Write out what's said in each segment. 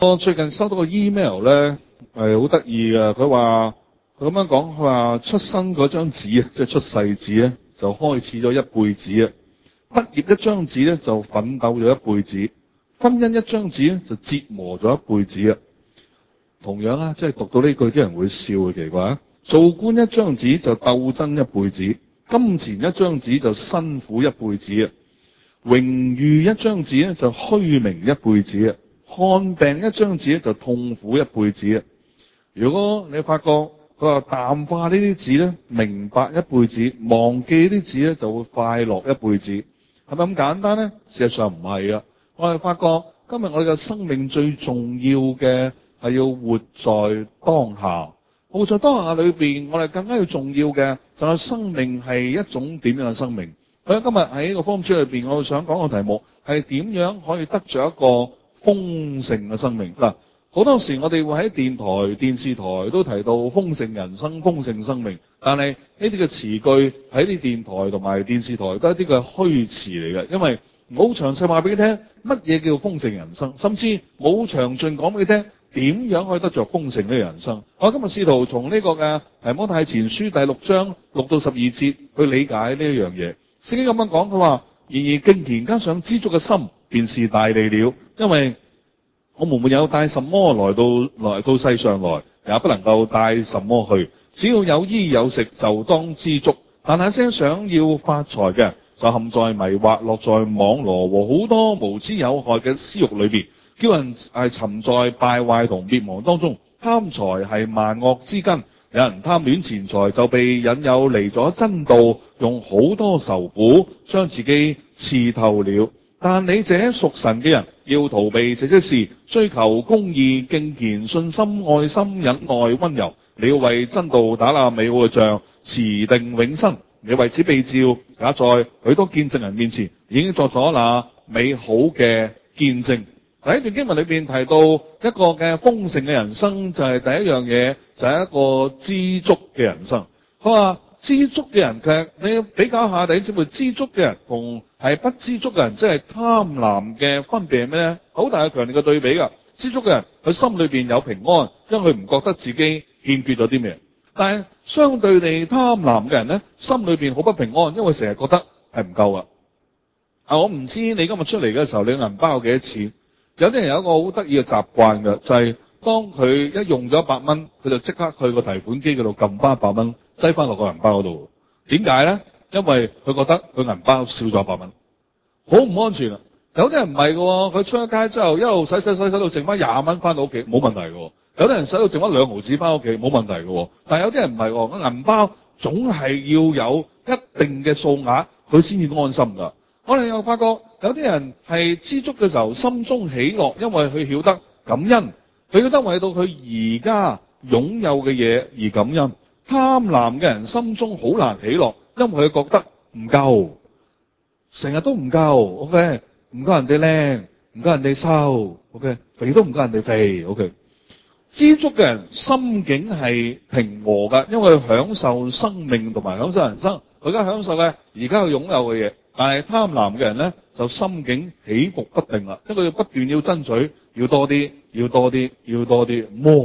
我最近收到個 email 咧，好得意嘅。佢咁樣講，佢話出生嗰張紙啊，即係出世紙咧，就開始咗一輩子啊；畢業一張紙咧，就奮鬥咗一輩子；婚姻一張紙咧，就折磨咗一輩子啊。同樣啊，即係讀到呢句，啲人會笑嘅，奇怪啊！做官一張紙就鬥爭一輩子，金錢一張紙就辛苦一輩子啊；榮譽一張紙咧就虛名一輩子啊；看病一張紙咧就痛苦一輩子啊。如果你發覺佢話淡化呢啲字咧，明白一輩子；忘記呢啲字咧，就會快樂一輩子。係咪咁簡單呢？事實上唔係啊！我哋發覺今日我哋嘅生命最重要嘅係要活在當下。活在當下裏邊，我哋更加要重要嘅就係生命係一種點樣嘅生命。所以今日喺呢個福音書裏邊，我想講個題目係點樣可以得着一個豐盛嘅生命嗱。好多時我哋會喺電台、電視台都提到豐盛人生、豐盛生命，但係呢啲嘅詞句喺啲電台同埋電視台都係一啲嘅虛詞嚟嘅，因為冇詳細話俾你聽乜嘢叫豐盛人生，甚至冇詳盡講俾你聽點樣可以得着豐盛嘅人生。我今日試圖從呢個嘅提摩太前書第6章6到12節去理解呢一樣嘢。聖經咁樣講，佢話：然而敬虔加上知足嘅心，便是大利了，因為我們沒有帶什麼來到世上來，也不能夠帶什麼去。只要有衣有食，就當知足。但那些想要發財嘅，就陷在迷惑、落在網羅和好多無知有害嘅私欲裏邊，叫人沉在敗壞同滅亡當中。貪財係萬惡之根，有人貪戀錢財，就被引誘離咗真道，用好多愁苦將自己刺透了。但你這屬神嘅人，要逃避這些事，追求公義、敬虔、信心、愛心、忍耐、溫柔。你要為真道打那美好嘅仗，持定永生。你為此被召，也在許多見證人面前已經作咗那美好嘅見證。喺呢段經文裏邊提到一個嘅豐盛嘅人生，就係第一樣嘢，就係一個知足嘅人生。佢話知足嘅人，其實你要比較下，第一，知足嘅人同係不知足嘅人，即係貪婪嘅分別係咩咧？好大嘅強烈嘅對比噶。知足嘅人，佢心裏邊有平安，因為佢唔覺得自己欠缺咗啲咩。但係相對地貪婪嘅人咧，心裏邊好不平安，因為成日覺得係唔夠啊。我唔知你今日出嚟嘅時候，你銀包有幾多錢？有啲人有一個好得意嘅習慣嘅，就係當佢一用咗100蚊，佢就即刻去個提款機嗰度撳翻100蚊，擠翻落個銀包嗰度。點解咧？因為佢覺得佢銀包少咗100蚊，好唔安全啊！有啲人唔係嘅，佢出咗街之後一路使到剩翻20蚊翻到屋企，冇問題嘅。有啲人使到剩翻2毫紙翻屋企，冇問題嘅。但係有啲人唔係，個銀包總係要有一定嘅數額，佢先至安心噶。我哋又發覺有啲人係知足嘅時候，心中喜樂，因為佢曉得感恩，佢曉得為到佢而家擁有嘅嘢而感恩。貪婪嘅人心中好難喜樂，因為佢覺得唔夠，成日都唔夠。OK， 唔夠人哋靚，唔夠人哋瘦。OK， 肥都唔夠人哋肥。OK， 知足嘅人心境係平和噶，因為佢享受生命同埋享受人生，佢而家享受嘅而家佢擁有嘅嘢。但係貪婪嘅人咧，就心境起伏不定啦，因為佢不斷要爭取，要多啲，要多啲，要多啲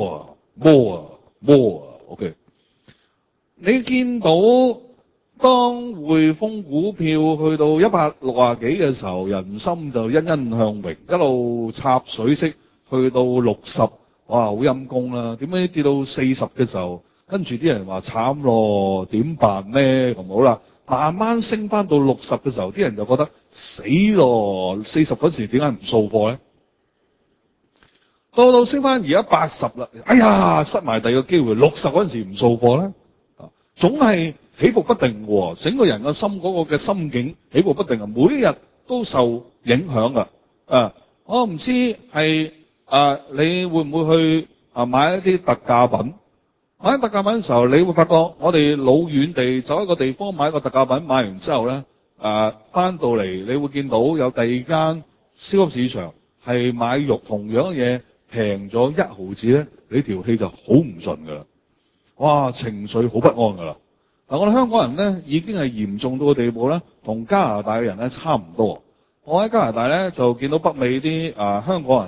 ，more。OK， 你見到當匯豐股票去到160幾嘅時候，人心就欣欣向榮，一路插水式去到60，哇，好陰功啦！點解跌到40嘅時候，跟住啲人話慘咯，點辦咧？咁好啦。慢慢升翻到60嘅時候，啲人就覺得死咯，40嗰時點解唔掃貨咧？到升翻而家80啦，哎呀，失埋第二個機會，60嗰陣時唔掃貨咧，總係起伏不定喎，整個人嘅心嗰個嘅心境起伏不定啊，每一日都受影響噶。我唔知係你會唔會去買一啲特價品？買特價品嘅時候，你會發覺我哋老遠地走一個地方買一個特價品，買完之後咧，翻到嚟你會見到有第二間超級市場係買肉同樣嘅嘢平咗1毫子咧，你條氣就好唔順噶啦，哇，情緒好不安噶啦。嗱，我哋香港人咧已經係嚴重到個地步咧，同加拿大嘅人咧差唔多。我喺加拿大咧就見到北美啲香港人咧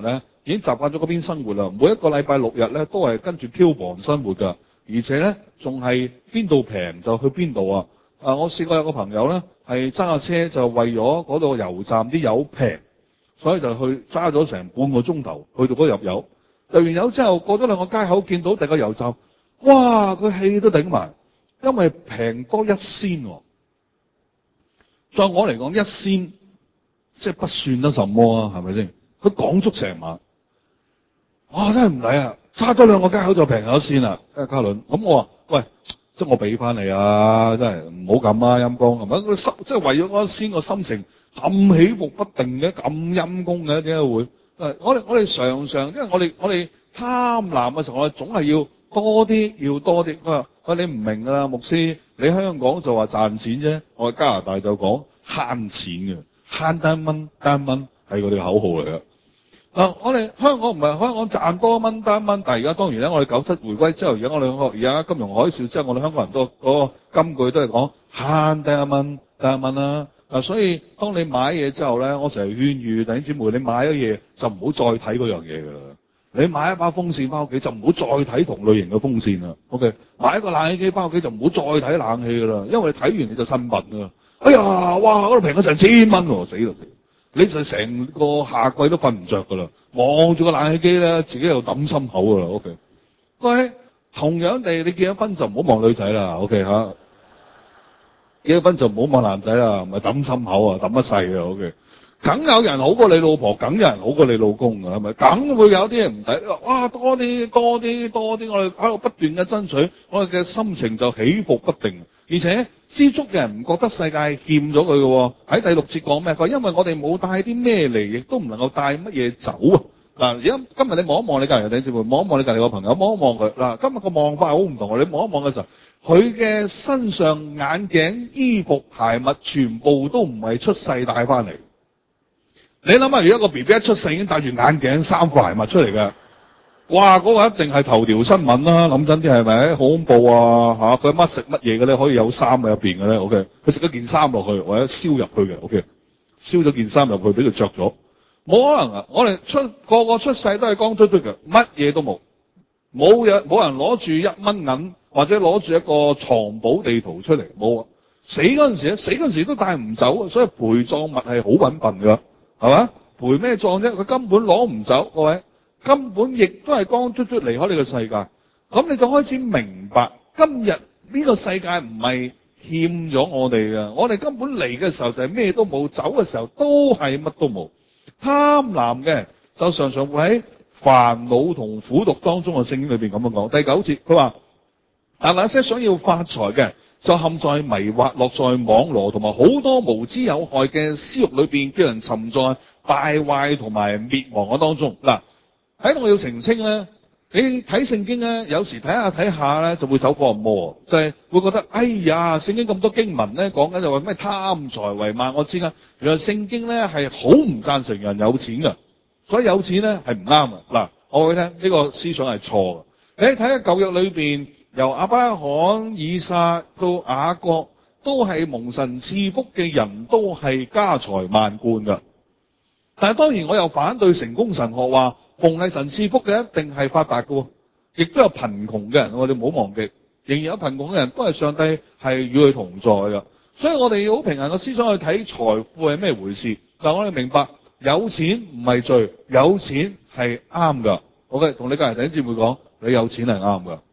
已經習慣咗嗰邊生活啦。每一個禮拜6日咧都係跟住漂泊生活㗎，而且咧仲係邊度平就去邊度啊！我試過有個朋友咧係揸架車就為咗嗰度油站啲油平，所以就去揸咗成半個鐘頭去到嗰度入油。入完油之後過咗2個街口見到第二個油站，哇！佢氣都頂埋，因為平多1仙喎。在我嚟講，1仙即係不算得什麼啊，係咪先？佢講足成晚，哇！真係唔抵啊！揸多2個街口就平咗1仙啦，嘉倫。咁我話：喂，即係我俾翻你啊！真係唔好咁啊，陰公係咪？佢心即係為咗嗰1仙個心情咁起伏不定嘅，咁陰公嘅，點解會？我哋常常，因為我哋貪婪嘅時候，我哋總係要多啲，要多啲。佢話：你唔明㗎啦，牧師，你香港就話賺錢啫，我哋加拿大就講慳錢嘅，慳單蚊單蚊係我哋口號嚟嘅。我哋香港唔係香港賺多蚊單蚊，但係而家當然咧，我哋97回歸之後，而家金融海嘯之後，我哋香港人都嗰個金句都係講慳單一蚊單一蚊啦。所以當你買嘢之後咧，我成日勸喻弟兄姊妹，你買咗嘢就唔好再睇嗰樣嘢㗎啦。你買一把風扇翻屋企就唔好再睇同類型嘅風扇啦。OK， 買一個冷氣機翻屋企就唔好再睇冷氣㗎啦，因為你睇完你就呻笨㗎啦。哎呀，哇！嗰度平咗成1000蚊喎，死啦！你就成個夏季都瞓唔着㗎啦，望住個冷氣機咧，自己又揼心口㗎啦。OK， 喂，同樣地，你結咗婚就唔好望女仔啦。OK 嚇。結咗婚就唔好望男仔啦，唔係揼心口啊，揼一世啊。OK， 梗有人好過你老婆，梗有人好過你老公㗎，係咪？梗會有啲人唔抵，哇！多啲，我哋喺度不斷嘅爭取，我哋嘅心情就起伏不定，而且知足嘅人唔覺得世界欠咗佢嘅喎。喺第6節講咩？佢話因為我哋冇帶啲咩嚟，亦都唔能夠帶乜嘢走啊！嗱，而家今日你望一望你隔離嘅弟兄姊妹，望一望你隔離個朋友，望一望佢。嗱，今日個望法好唔同啊！你望一望嘅時候，佢嘅身上眼鏡、衣服、鞋襪，全部都唔係出世帶翻嚟。你諗下，如果個 BB 一出世已經戴住眼鏡、衫褲、鞋襪出嚟嘅，哇！嗰個一定係頭條新聞啦。諗真啲係咪？好恐怖啊！嚇，佢乜食乜嘢嘅咧？可以有衫喺入邊嘅咧？OK， 佢食咗件衫落去，或者燒入去嘅。OK， 燒咗件衫入去俾佢着咗。冇可能啊！我哋個個出世都係光禿禿嘅，乜嘢都冇，冇人攞住1蚊銀或者攞住一個藏寶地圖出嚟，冇啊！死嗰陣時都帶唔走，所以陪葬物係好揾笨㗎，係嘛？陪咩葬啫？佢根本攞唔走，各位根本亦都係光禿禿離開呢個世界。咁你就開始明白，今日呢個世界唔係欠咗我哋嘅，我哋根本嚟嘅時候就係咩都冇，走嘅時候都係乜都冇。貪婪嘅就常常會喺煩惱同苦毒當中嘅。聖經裏邊咁樣講，第9節佢話：但那些想要發財嘅，就陷在迷惑、落在網羅同埋好多無知有害嘅私欲裏邊，叫人沉在敗壞同埋滅亡嘅當中。嗱，喺度我要澄清咧，你睇聖經咧，有時睇下咧就會走火入魔，就係會覺得哎呀，聖經咁多經文咧講緊就話咩貪財為萬惡之根。原來聖經咧係好唔贊成人有錢㗎，所以有錢咧係唔啱㗎。嗱，我會聽呢個思想係錯㗎。你睇下舊約裏邊，由亞伯拉罕、以撒到雅各，都係蒙神賜福嘅人，都係家財萬貫㗎。但係當然我又反對成功神學，話逢係神賜福嘅一定係發達㗎，亦都有貧窮嘅人，我哋唔好忘記，仍然有貧窮嘅人都係上帝係與佢同在㗎。所以我哋要好平衡嘅思想去睇財富係咩回事。但我哋明白有錢唔係罪，有錢係啱㗎。OK， 同你隔離弟兄姊妹講，你有錢係啱㗎。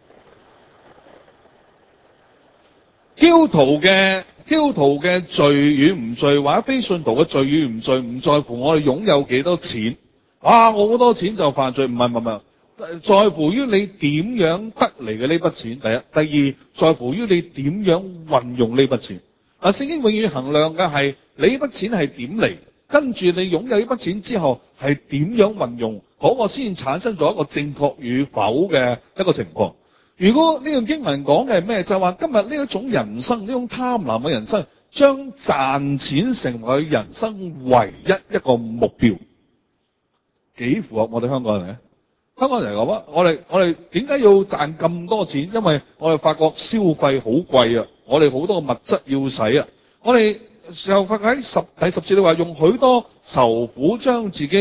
基督徒嘅罪與唔罪，或者非信徒嘅罪與唔罪，唔在乎我哋擁有幾多錢。我好多錢就犯罪，唔係，在乎於你點樣得嚟嘅呢筆錢。第一，第二，在乎於你點樣運用呢筆錢。聖經永遠衡量嘅係你呢筆錢係點嚟，跟住你擁有呢筆錢之後係點樣運用，嗰個先產生咗一個正確與否嘅一個情況。如果呢段經文講嘅係咩，就係話今日呢一種人生，呢種貪婪嘅人生，將賺錢成為人生唯一一個目標，幾符合我哋香港人咧？香港人嚟講啊，我哋點解要賺咁多錢？因為我哋發覺消費好貴啊，我哋好多物質要使啊。我哋時候發喺第10節你話用許多愁苦將自己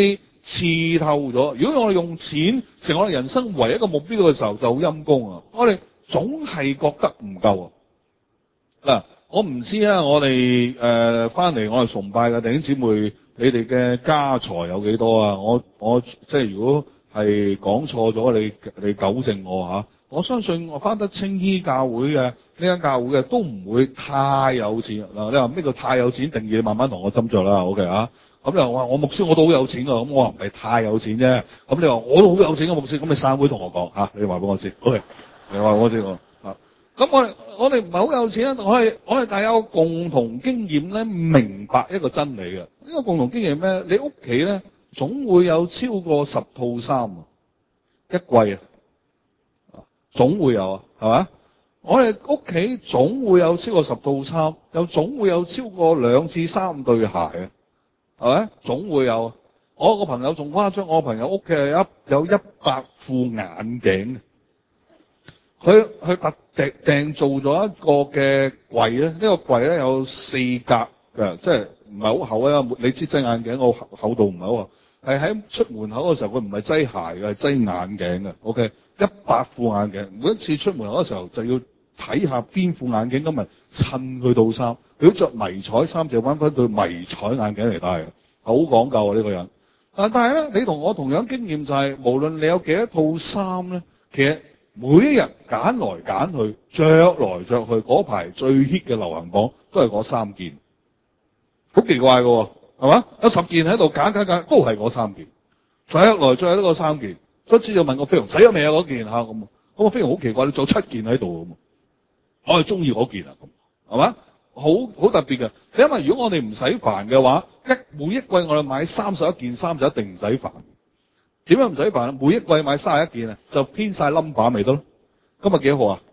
刺透咗。如果我哋用錢成我哋人生唯一一個目標嘅時候，就好陰功啊！我哋總係覺得唔夠啊！嗱，我唔知啊，我哋翻嚟我哋崇拜嘅弟兄姊妹，你哋嘅家財有幾多啊？我即係如果係講錯咗，你糾正我嚇。我相信我翻得青衣教會嘅呢間教會嘅都唔會太有錢嗱。你話咩叫太有錢定義？你慢慢同我斟酌啦。OK 啊？咁你話我牧師我都好有錢㗎，咁我話唔係太有錢啫。咁你話我都好有錢嘅牧師，咁你散會同我講嚇，你話俾我知。OK， 你話俾我知我嚇。咁我哋唔係好有錢啊，我哋大家有共同經驗咧，明白一個真理嘅。呢個共同經驗咩？你屋企咧總會有超過10套衫一季啊！總會有啊，係嘛？我哋屋企總會有超過10套衫，又總會有超過2至3對鞋啊，係咪？總會有。我個朋友仲誇張，我個朋友屋企係有100副眼鏡，佢特訂做咗一個嘅櫃咧，呢個櫃咧有4格嘅，即係唔係好厚啊？你知擠眼鏡個厚度唔係好啊，係喺出門口嘅時候，佢唔係擠鞋嘅，係擠眼鏡嘅。OK。100副眼鏡，每一次出門口嘅時候就要睇下邊副眼鏡今日襯佢套衫。如果着迷彩衫就揾翻對迷彩眼鏡嚟戴嘅，好講究啊呢個人。但係咧，你同我同樣經驗就係，無論你有幾多套衫咧，其實每一日揀來揀去，着來着去，嗰排最 hit 嘅流行榜都係嗰3件，好奇怪嘅，係嘛？有10件喺度揀，都係嗰3件，着來着去都嗰3件。所以就問我飛龍洗咗未啊？嗰件嚇咁，我飛龍好奇怪，你做7件喺度咁，我係中意嗰件啊咁，係嘛？好特別嘅。因為如果我哋唔使煩嘅話，每一季我哋買31件衫就一定唔使煩。點樣唔使煩啊？每一季買31件啊，就編晒 number 咪得咯。今日幾號啊？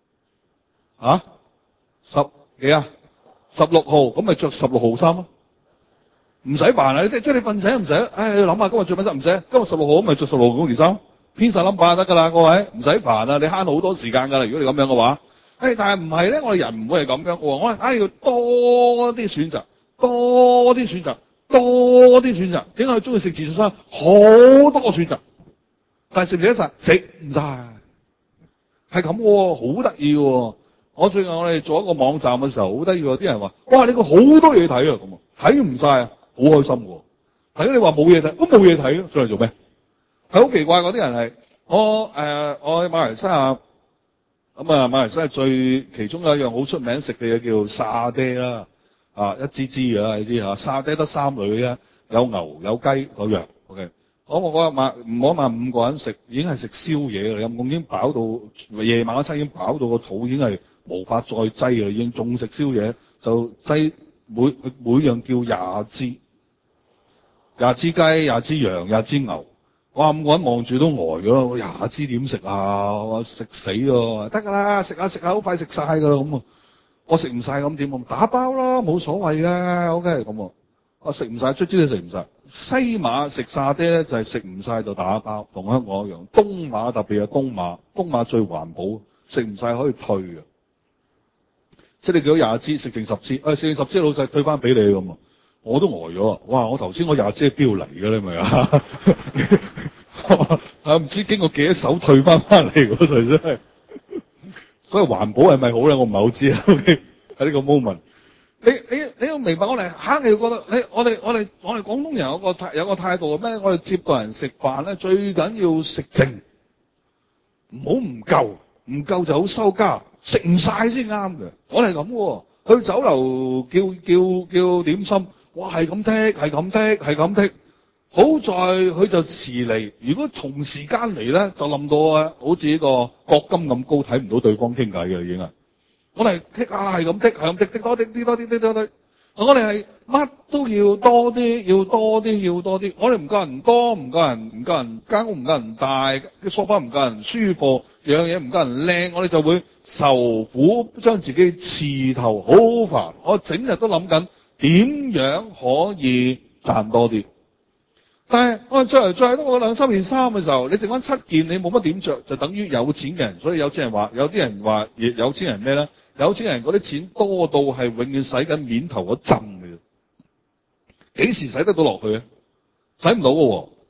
嚇10幾啊？16號，咁咪着16號衫咯。唔使煩啊！即係你瞓醒唔使，你諗下今日着乜衫唔使？今日16號咁咪着16號嗰件衫，編晒 number 就得㗎啦，各位唔使煩啊！你慳好多時間㗎啦。如果你咁樣嘅話，但係唔係咧？我哋人唔會係咁樣嘅喎。我係要多啲選擇，多啲選擇，多啲選擇。點解佢中意食自助餐？好多個選擇，但係食唔食得晒？食唔晒，係咁喎，好得意喎！我最近我哋做一個網站嘅時候，好得意喎！啲人話：哇，你個好多嘢睇啊！咁睇唔晒啊！好開心喎！睇你話冇嘢睇，都冇嘢睇咯，上嚟做咩？係好奇怪嗰啲人係我喺馬來西亞咁啊！馬來西亞其中有一樣好出名食嘅嘢叫沙爹啦，一支支嘅啦，你知嚇？沙爹得3類嘅啫，有牛有雞嗰樣。OK， 我嗰日唔好話5個人食，已經係食宵夜啦，已經飽到夜晚嗰餐已經飽到個肚已經係無法再擠啦，已經仲食宵夜就擠每樣叫20支。20支雞、20支羊、20支牛，哇！5個人望住都呆咗，20支點食啊？我食死喎！得㗎啦，食下好快食晒㗎啦咁啊！我食唔晒咁點？打包啦，冇所謂嘅。OK 咁啊，我食唔晒，卒之都食唔晒。西馬食沙爹咧就係食唔晒就打包，同香港一樣。東馬特別係東馬最環保，食唔晒可以退嘅。即係你叫20支食剩10支，食剩10支老細退翻俾你咁啊！我都呆咗，哇！我頭先我20支係標嚟嘅咧，咪啊？唔知經過幾多手退翻嚟嗰度真係。所以環保係咪好咧？我唔係好知啊。OK，喺呢個 moment，你要明白我哋肯定要覺得，我哋廣東人有個態度係咩？我哋接待人食飯咧，最緊要食剩，唔好唔夠，唔夠就好收家，食唔晒先啱嘅。我哋係咁喎，去酒樓叫點心。哇，係咁剔，好在佢就遲嚟。如果同時間嚟咧，就冧到啊，好似呢個國金咁高，睇唔到對方傾偈嘅已經係。我哋剔啊，係咁剔多啲。我哋係乜都要多啲。我哋唔夠人多，唔夠人間屋唔夠人大，啲梳化唔夠人舒服，樣嘢唔夠人靚，我哋就會受苦，將自己刺透，好煩。我整日都諗緊。點樣可以賺多啲？但係我着嚟着去都我2-3件衫嘅時候，你剩翻7件，你冇乜點着，就等於有錢嘅人。所以有錢人話，有啲人話，有錢人咩咧？有錢人嗰啲錢多到係永遠使緊面頭嗰陣嘅，幾時使得到落去啊？使唔到嘅喎。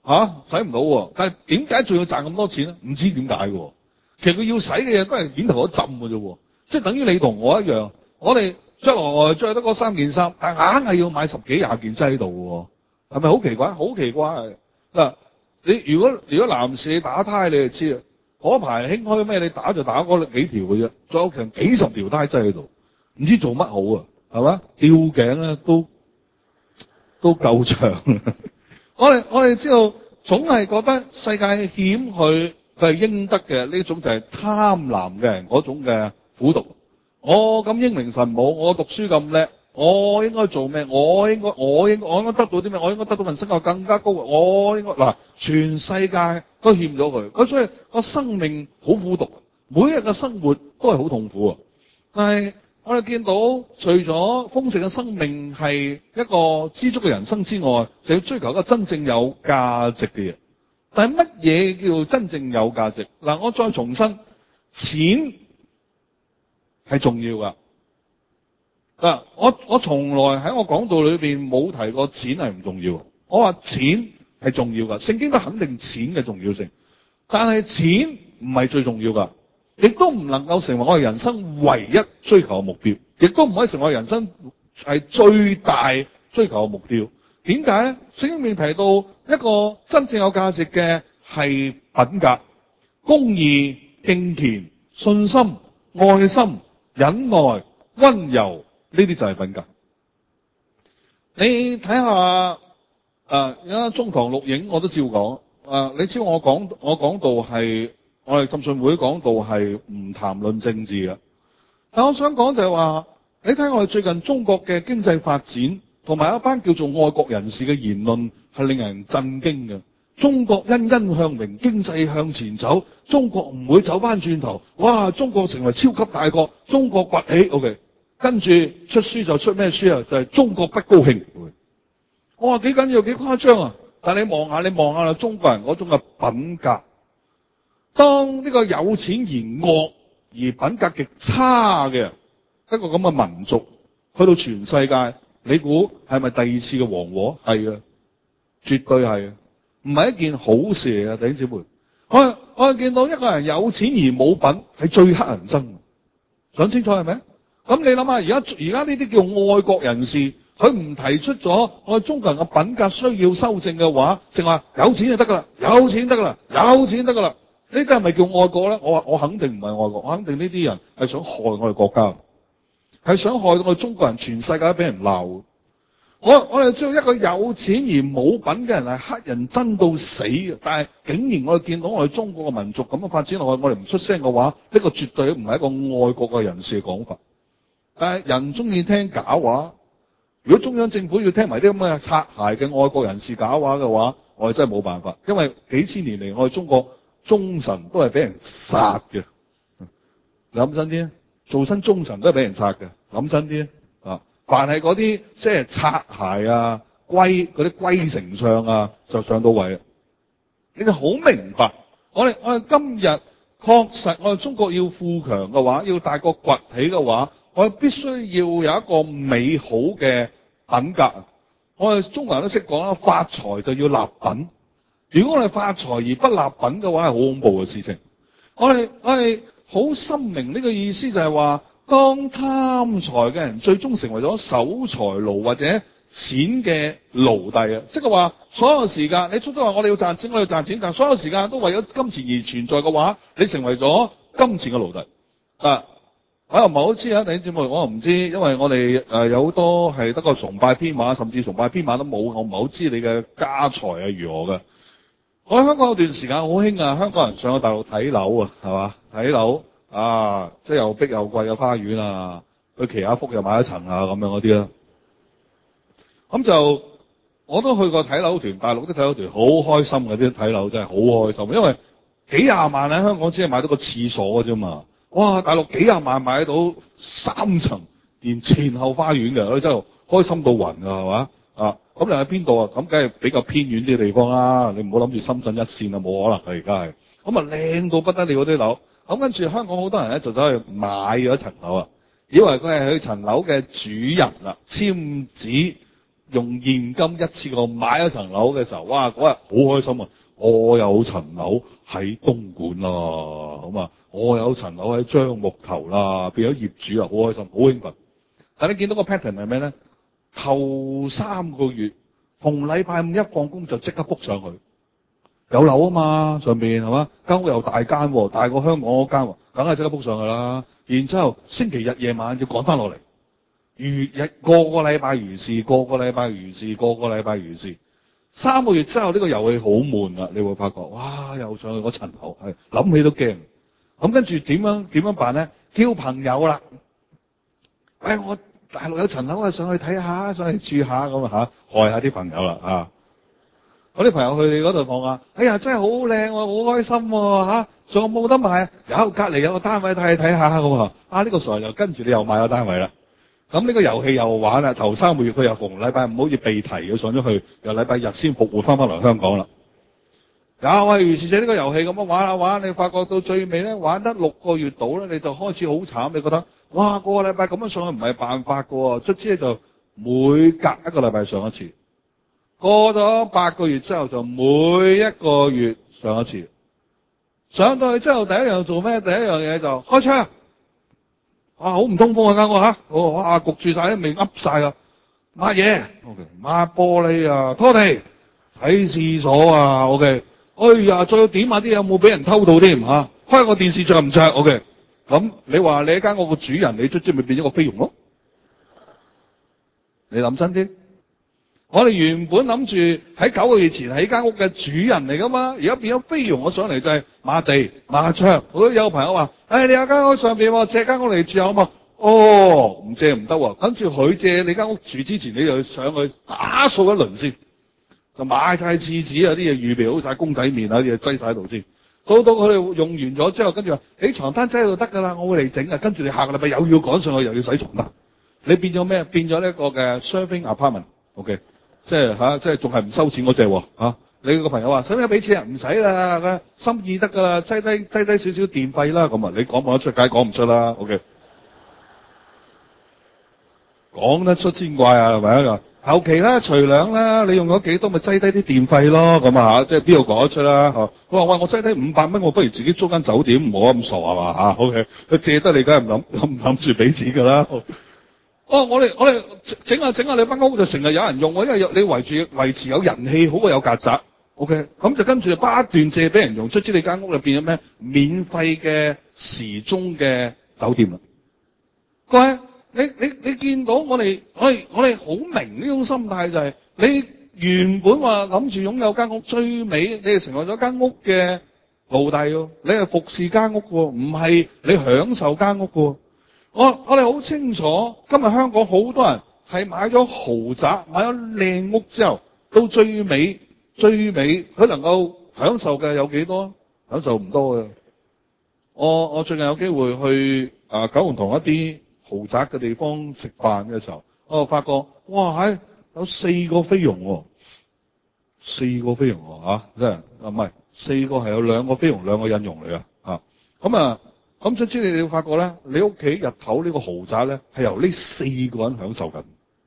使唔到喎。但係點解仲要賺咁多錢咧？唔知點解喎。其實佢要使嘅嘢都係面頭一浸嘅啫喎，即係等於你同我一樣，我哋着來着得嗰3件衫，但係硬係要買10幾20件擠喺度喎，係咪好奇怪？好奇怪嗱！你如果男士你打呔，你就知啦。嗰排興開咩？你打就打嗰幾條嘅啫，仲有成幾十條呔擠喺度，唔知做乜好啊？係嘛？吊頸咧都夠長。我哋知道，總係覺得世界險佢係應得嘅，呢種就係貪婪嘅人嗰種嘅苦毒。我咁英明神武，我讀書咁叻，我應該做咩？我應該得到啲咩？我應該得到份身價更加高。我應該嗱，全世界都欠咗佢，咁所以個生命好苦毒，每日嘅生活都係好痛苦啊！但係我哋見到，除咗豐盛嘅生命係一個知足嘅人生之外，就要追求一個真正有價值嘅嘢。但係乜嘢叫真正有價值？嗱，我再重申，錢係重要噶。嗱，我從來喺我講道裏邊冇提過錢係唔重要。我話錢係重要噶，聖經都肯定錢嘅重要性。但係錢唔係最重要噶，亦都唔能夠成為我哋人生唯一追求嘅目標，亦都唔可以成為人生係最大追求嘅目標。點解咧？聖經裏面提到一個真正有價值嘅係品格、公義、敬虔、信心、愛心、忍耐、溫柔，呢啲就係品格。你睇下而家中堂錄影我都照講。你知我講到係我哋浸信會講到係唔談論政治嘅。但我想講就係話，你睇我哋最近中國嘅經濟發展，同埋一班叫做愛國人士嘅言論係令人震驚嘅。中國欣欣向榮，經濟向前走，中國唔會走翻轉頭。哇！中國成為超級大國，中國崛起。OK， 跟住出書就出咩書啊？就係中國不高興。我話幾緊要，幾誇張啊！但你望下中國人嗰種嘅品格，當呢個有錢而惡而品格極差嘅一個咁嘅民族去到全世界，你估係咪第二次嘅黃禍？係啊，絕對係啊，唔係一件好事嚟啊！弟兄姊妹，我見到一個人有錢而冇品係最乞人憎，想清楚係咪？咁你諗下，而家呢啲叫愛國人士。佢唔提出咗我哋中國人嘅品格需要修正嘅話，淨話有錢就得噶啦，有錢得噶啦，有錢得噶啦，呢啲係咪叫愛國咧？我肯定唔係愛國，我肯定呢啲人係想害我哋國家，係想害到我哋中國人全世界都俾人鬧。我哋知道一個有錢而冇品嘅人係乞人憎到死嘅，但係竟然我哋見到我哋中國嘅民族咁樣發展落去，我哋唔出聲嘅話，呢個絕對唔係一個愛國嘅人士嘅講法。但係人中意聽假話。如果中央政府要聽埋啲咁嘅擦鞋嘅愛國人士假話嘅話，我哋真係冇辦法，因為幾千年嚟我哋中國忠臣都係俾人殺嘅。諗真啲，做親忠臣都係俾人殺嘅。諗真啲啊，凡係嗰啲即係擦鞋啊、嗰啲龜丞相啊，就上到位。你哋好明白，我哋今日確實我哋中國要富強嘅話，要大國崛起嘅話。我哋必須要有一個美好嘅品格。我哋中國人都識講啦，發財就要立品。如果我哋發財而不立品嘅話，係好恐怖嘅事情。我哋好深明呢個意思，就係話，當貪財嘅人最終成為咗守財奴或者錢嘅奴隸啊！即係話，所有時間你初初話我哋要賺錢，我哋要賺錢，但所有時間都為咗金錢而存在嘅話，你成為咗金錢嘅奴隸啊！我又唔係好知啊，弟兄姊妹，我又唔知，因為我哋有好多係得個崇拜編碼，甚至崇拜編碼都冇，我唔係好知你嘅家財係如何嘅。我喺香港有段時間好興啊，香港人上去大陸睇樓啊，係嘛？睇樓啊，即係又逼又貴嘅花園啊，去祈下福又買一層啊，咁樣嗰啲啦。咁就我都去過睇樓團，大陸啲睇樓團好開心嘅，啲睇樓真係好開心，因為幾廿萬喺香港只係買到個廁所嘅啫嘛。哇！大陸幾廿萬買到3層，連前後花園嘅，真係開心到暈啊，係嘛？啊！咁你喺邊度啊？咁梗係比較偏遠啲地方啦。你唔好諗住深圳一線啊，冇可能啊！而家係咁啊，靚到不得了嗰啲樓。咁跟住香港好多人咧就走去買咗層樓啊，以為佢係佢層樓嘅主人啦，簽紙用現金一次過買一層樓嘅時候，哇！嗰日好開心啊！我有層樓喺東莞啦，咁啊，我有層樓喺樟木頭啦，變咗業主啊，好開心，好興奮。但你見到個 pattern 係咩咧？頭3個月，逢禮拜五一放工就即刻 book 上去，有樓啊嘛，上面係嘛？間屋又大間喎，大過香港嗰間喎，梗係即刻 book 上去啦。然之後星期日夜晚要趕翻落嚟，個個禮拜如是，個個禮拜如是，個個禮拜如是。3個月之後呢個遊戲好悶啦，你會發覺，哇！又上去嗰層樓，係諗起都驚。咁跟住點樣辦咧？叫朋友啦，喂，我大陸有層樓啊，上去睇下，上去住下咁啊嚇，害下啲朋友啦啊！我啲朋友去你嗰度望下，哎呀，真係好靚喎，好開心喎嚇！仲有冇得賣啊？有，隔離有個單位睇下咁啊！呢個時候又跟住你又買個單位啦。咁呢個遊戲又玩啦，頭3個月佢又逢禮拜五好似被提，佢上咗去，又禮拜日先復活翻嚟香港啦。又係如是者呢個遊戲咁樣玩下玩，你發覺到最尾咧玩得6個月到咧，你就開始好慘，你覺得哇個禮拜咁樣上去唔係辦法㗎喎，卒之就每隔一個禮拜上一次。過咗8個月之後就每一個月上一次。上到去之後第一樣做咩？第一樣嘢就開窗。好唔通風啊間屋嚇，哇焗住晒，啲味噏晒啦，抹嘢 ，OK， 抹玻璃啊，拖地，睇廁所啊 ，OK， 哎呀，再點下啲有冇俾人偷到添嚇，開個電視着唔着 ，OK， 咁你話你一間屋個主人，你卒之咪變咗個菲傭咯？你諗真啲，我哋原本諗住喺9個月前喺間屋嘅主人嚟噶嘛，而家變咗菲傭，我上嚟就係抹地抹窗。我都有朋友話，你有間屋上邊借間屋嚟住好嘛？哦，唔借唔得喎。跟住佢借你間屋住之前，你就上去打掃一輪先，就買晒廁紙啊啲嘢預備好晒，公仔麵啊啲嘢擠晒喺度先。到佢哋用完咗之後，跟住話你床單擠喺度得㗎啦，我會嚟整啊。跟住你下個禮拜又要趕上去，又要洗床單。你變咗咩？變咗呢一個嘅 serving apartment。OK， 即係仲係唔收錢嗰隻喎。你個朋友話使唔使俾錢啊？唔使啦，心意得㗎啦，擠低少少電費啦。咁啊，你講唔講得出？梗係講唔出啦。OK。講得出先怪啊，係咪啊？後期啦，除糧啦，你用咗幾多咪擠低啲電費咯，咁啊嚇，即係邊度講得出啦？佢話喂，我擠低500蚊，我不如自己租間酒店，唔好咁傻係嘛嚇？OK，佢借得你梗係唔諗住俾錢㗎啦。我哋整下你間屋就成日有人用喎，因為你維持有人氣好過有曱甴。OK， 咁就跟住不斷借俾人用，卒之你間屋入邊有咩免費嘅時鐘嘅酒店啦。各位。你見到我哋好明呢種心態就係、是、你原本話諗住擁有間屋，最尾你係成為咗間屋嘅奴隸喎，你係服侍間屋喎，唔係你享受間屋喎。我哋好清楚，今日香港好多人係買咗豪宅、買咗靚屋之後，到最尾佢能夠享受嘅有幾多？享受唔多嘅。我最近有機會去九龍塘一啲豪宅嘅地方食飯嘅時候，我就發覺哇有4個菲傭喎，4個菲傭喎嚇，真係唔係4個係有2個菲傭2個印傭嚟嘅嚇。咁總之你會發覺咧，你屋企日頭呢個豪宅咧係由呢4個人享受緊，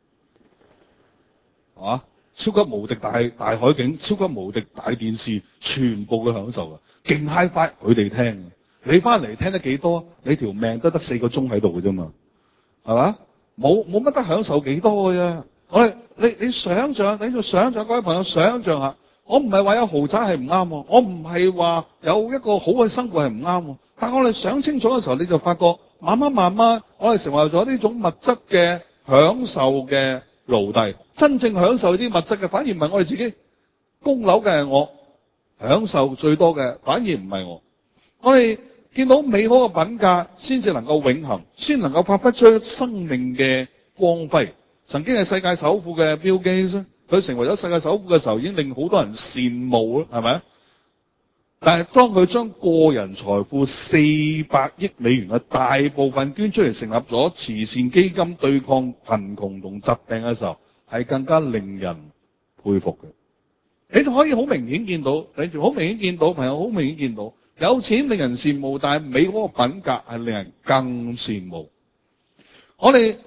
超級無敵大海景，超級無敵大電視，全部嘅享受嘅，勁 Hi-Fi 佢哋聽，你翻嚟聽得幾多？你條命得4個鐘喺度嘅啫嘛。係嘛？冇乜得享受幾多嘅啫。你想象，各位朋友想象下，我唔係話有豪宅係唔啱，我唔係話有一個好嘅生活係唔啱。但我哋想清楚嘅時候，你就發覺慢慢，我哋成為咗呢種物質嘅享受嘅奴隸。真正享受啲物質嘅，反而唔係我哋自己供樓嘅，係我享受最多嘅，反而唔係我。我哋見到美好嘅品格，先至能夠永恆，先能夠發揮出生命嘅光輝。曾經係世界首富嘅 Bill Gates，佢成為咗世界首富嘅時候，已經令好多人羨慕啦，係咪？但係當佢將個人財富400億美元嘅大部分捐出嚟，成立咗慈善基金對抗貧窮同疾病嘅時候，係更加令人佩服嘅。你就可以好明顯見到，朋友好明顯見到。有錢令人羨慕，但係美好嘅品格係令人更羨慕。我哋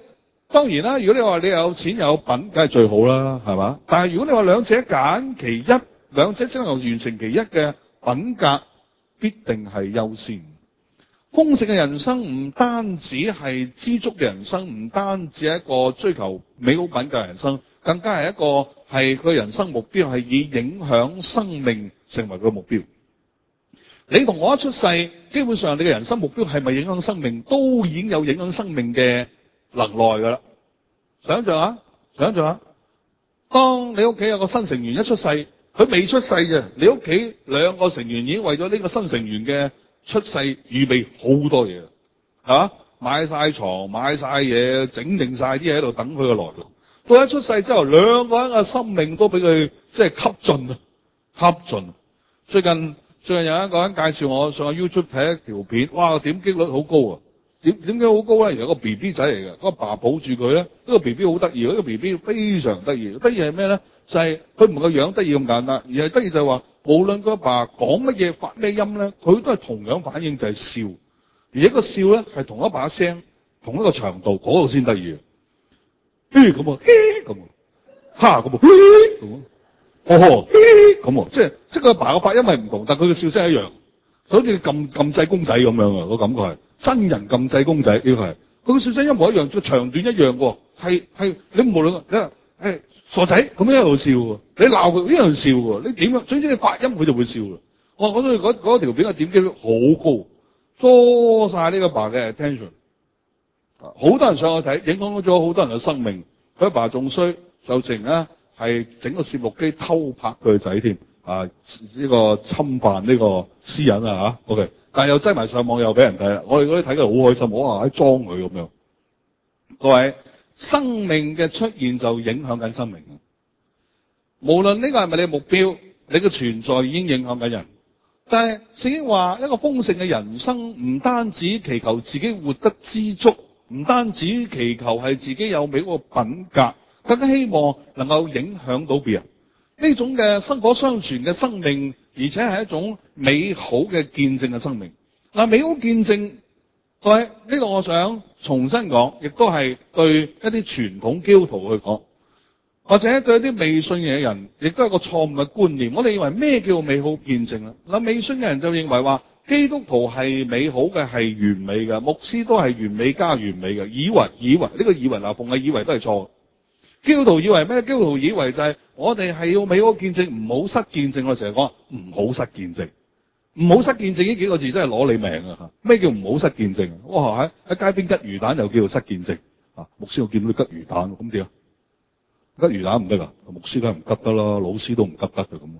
當然啦，如果你話你有錢有品，梗係最好啦，係嘛？但係如果你話兩者揀其一，兩者只能夠完成其一嘅品格，必定係優先。豐盛嘅人生唔單止係知足嘅人生，唔單止係一個追求美好品格嘅人生，更加係一個係佢人生目標，係以影響生命成為佢嘅目標。你同我一出世，基本上你嘅人生目標係咪影響生命，都已經有影響生命嘅能耐㗎啦。想象下，當你屋企有個新成員一出世，佢未出世啫，你屋企兩個成員已經為咗呢個新成員嘅出世預備好多嘢，嚇，買晒床，買晒嘢，整定晒啲嘢喺度等佢嘅來臨。到一出世之後，兩個人嘅生命都俾佢即係吸盡。最近有一個人介紹我上 YouTube 睇一條片，哇，點擊率好高啊！點解好高咧？原來個 B B 仔嚟嘅，個爸抱住佢咧，呢個 B B 好得意，呢個 B B 非常得意。得意係咩咧？就係佢唔係個樣得意咁簡單，而係得意就係話，無論個爸講乜嘢發咩音咧，佢都係同樣反應，就係笑。而一個笑咧係同一把聲，同一個長度，嗰度先得意。咁啊，咁啊，哈咁啊，咁啊，哦咁啊，即係個爸嘅發音係唔同，但係佢嘅笑聲一樣，就好似撳掣公仔咁樣啊，個感覺係。真人撳掣公仔，呢個係佢個笑聲一模一樣，個長短一樣喎。係你無論你傻仔咁樣一路笑喎，你鬧佢一樣笑喎。你點樣？總之你發音佢就會笑啦。我覺得嗰條片嘅點擊率好高，多晒呢個爸嘅 attention。好多人上去睇，影響咗好多人嘅生命。佢阿爸仲衰，就淨咧係整個攝錄機偷拍佢個仔添。呢個侵犯呢個私隱啊嚇 ，OK， 但係又擠埋上網又俾人睇啦。我哋嗰啲睇得好開心，我話喺裝佢咁樣。各位，生命嘅出現就影響緊生命。無論呢個係咪你嘅目標，你嘅存在已經影響緊人。但係聖經話一個豐盛嘅人生，唔單止祈求自己活得知足，唔單止祈求係自己有美好嘅品格，更加希望能夠影響到別人。呢種嘅薪火相傳嘅生命，而且係一種美好嘅見證嘅生命。嗱，美好見證，各位，呢度我想重新講，亦都係對一啲傳統基督徒去講，或者對一啲未信嘅人，亦都係一個錯誤嘅觀念。我哋認為咩叫美好見證咧？嗱，未信嘅人就認為話基督徒係美好嘅，係完美嘅，牧師都係完美加完美嘅，以為呢個以為嗱，逢係以為都係錯。基督徒以為咩？基督徒以為就係我哋係要美好見證，唔好失見證。我成日講唔好失見證，唔好失見證呢幾個字真係攞你命啊！咩叫唔好失見證？哇！喺街邊吉魚蛋又叫做失見證啊！牧師我見到你吉魚蛋，咁點啊？吉魚蛋唔得噶，牧師梗係唔吉得啦，老師都唔吉得嘅咁。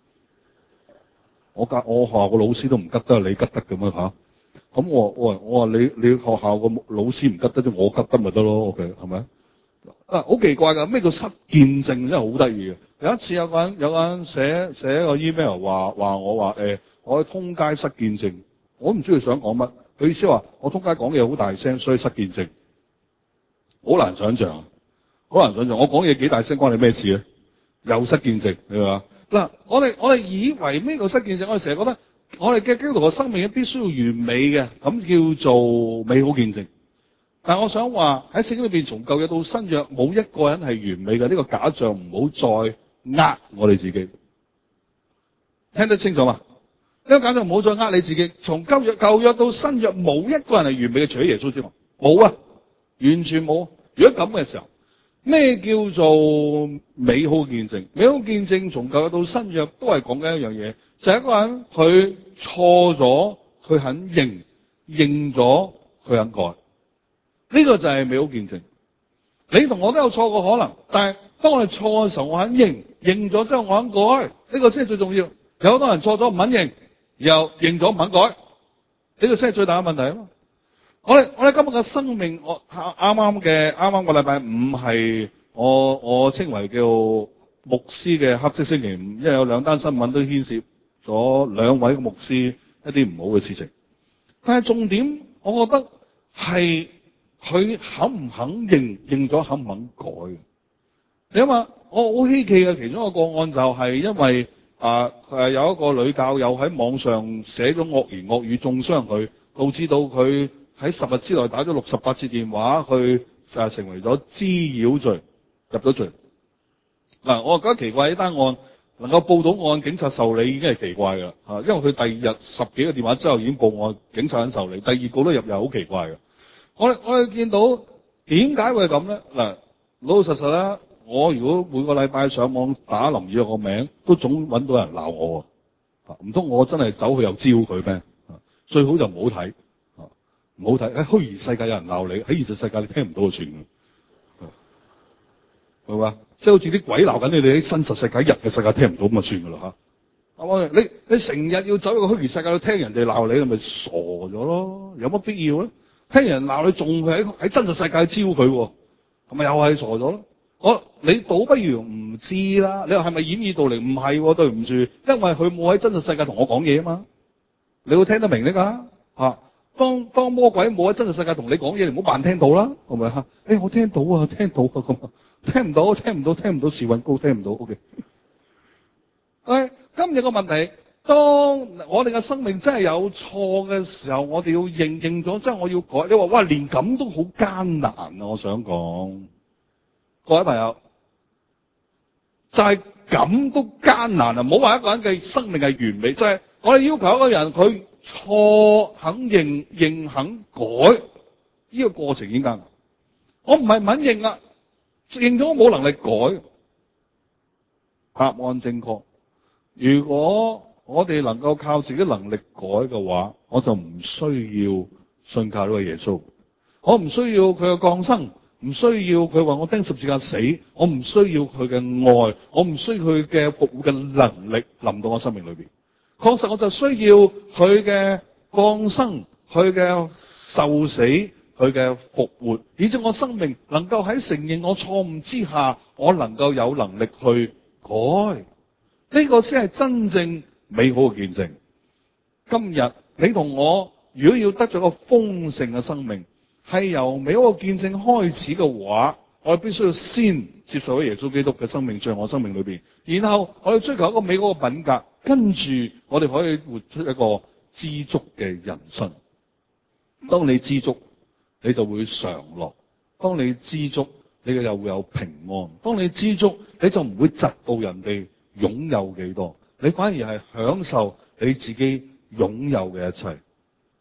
我學校個老師都唔吉得，你吉得咁樣嚇？咁我話你學校個老師唔吉得啫，我吉得咪得咯？OK 係咪？好奇怪㗎，咩叫失見證真係好得意嘅。有一次有個人寫個 email 話我喺通街失見證，我唔知佢想講乜。佢意思話我通街講嘢好大聲，所以失見證。好難想像，我講嘢幾大聲關你咩事咧？又失見證，你話嗱？我哋以為咩叫失見證？我哋成日覺得我哋嘅基督徒嘅生命必須要完美嘅，咁叫做美好見證。但我想話喺聖經裏邊，從舊約到新約，冇一個人係完美嘅。呢個假象唔好再呃我哋自己，聽得清楚嘛？呢個假象唔好再呃你自己。從舊約到新約，冇一個人係完美嘅，除咗耶穌之外，冇啊，完全冇。如果咁嘅時候，咩叫做美好見證？美好見證從舊約到新約都係講緊一樣嘢，就係一個人佢錯咗，佢肯認咗，佢肯改。呢個就係美好見證。你同我都有錯過可能，但係當我哋錯嘅時候，我肯認咗之後，我肯改，呢個先係最重要。有好多人錯咗唔肯認，又認咗唔肯改，呢個先係最大嘅問題啊嘛。我哋今日嘅生命，我啱啱個禮拜五係我稱為叫牧師嘅黑色星期五，因為有兩單新聞都牽涉咗兩位嘅牧師一啲唔好嘅事情。但係重點，我覺得係佢肯唔肯認咗肯唔肯改？你諗下，我好稀奇嘅其中一個個案就係因為有一個女教友喺網上寫咗惡言惡語中傷佢，導致到佢喺10日之內打咗68次電話去成為咗滋擾罪，入咗罪。嗱，我覺得奇怪，呢單案能夠報到案，警察受理已經係奇怪㗎啦，因為佢第二日10幾個電話之後已經報案，警察肯受理，第二個都入又好奇怪嘅。我哋見到點解會係咁咧？嗱，老老實實啦，我如果每個禮拜上網打林宇個名，都總揾到人鬧我啊！唔通我真係走去又招佢咩？最好就唔好睇，唔好睇。喺虛擬世界有人鬧你，喺現實世界你聽唔到就算嘅，係嘛？即係好似啲鬼鬧緊你哋喺真實世界、人嘅世界聽唔到咁就算㗎啦嚇。係嘛？你成日要走入個虛擬世界度聽人哋鬧你，你咪傻咗咯？有乜必要咧？聽人鬧你，仲喺真實世界招佢喎，係咪又係傻咗咯？你倒不如唔知啦。你話係咪掩耳盜鈴？唔係，對唔住，因為佢冇喺真實世界同我講嘢啊嘛。你會聽得明呢㗎嚇？當魔鬼冇喺真實世界同你講嘢，你唔好扮聽到啦，係咪啊？我聽到啊，聽到啊咁啊，聽唔到，時運高聽唔到。OK。今日個問題，當我哋嘅生命真係有錯嘅時候，我哋要認咗，即係我要改。你話哇，連咁都好艱難啊！我想講，各位朋友，就係咁都艱難啊！唔好話一個人嘅生命係完美，就係我哋要求一個人佢錯肯認肯改，呢個過程已經艱難。我唔係唔肯認啊，認咗我冇能力改。答案正確。如果我哋能夠靠自己能力改嘅話，我就唔需要信靠呢個耶穌。我唔需要佢嘅降生，唔需要佢話我釘十字架死，我唔需要佢嘅愛，我唔需要佢嘅復活嘅能力臨到我生命裏邊。確實我就需要佢嘅降生，佢嘅受死，佢嘅復活，以致我生命能夠喺承認我錯誤之下，我能夠有能力去改。呢個先係真正美好嘅見證。今日你同我如果要得咗個豐盛嘅生命，係由美好嘅見證開始嘅話，我哋必須要先接受咗耶穌基督嘅生命進入我生命裏邊，然後我哋追求一個美好嘅品格，跟住我哋可以活出一個知足嘅人生。當你知足，你就會常樂；當你知足，你又會有平安；當你知足，你就唔會嫉妒人哋擁有幾多，你反而係享受你自己擁有嘅一切。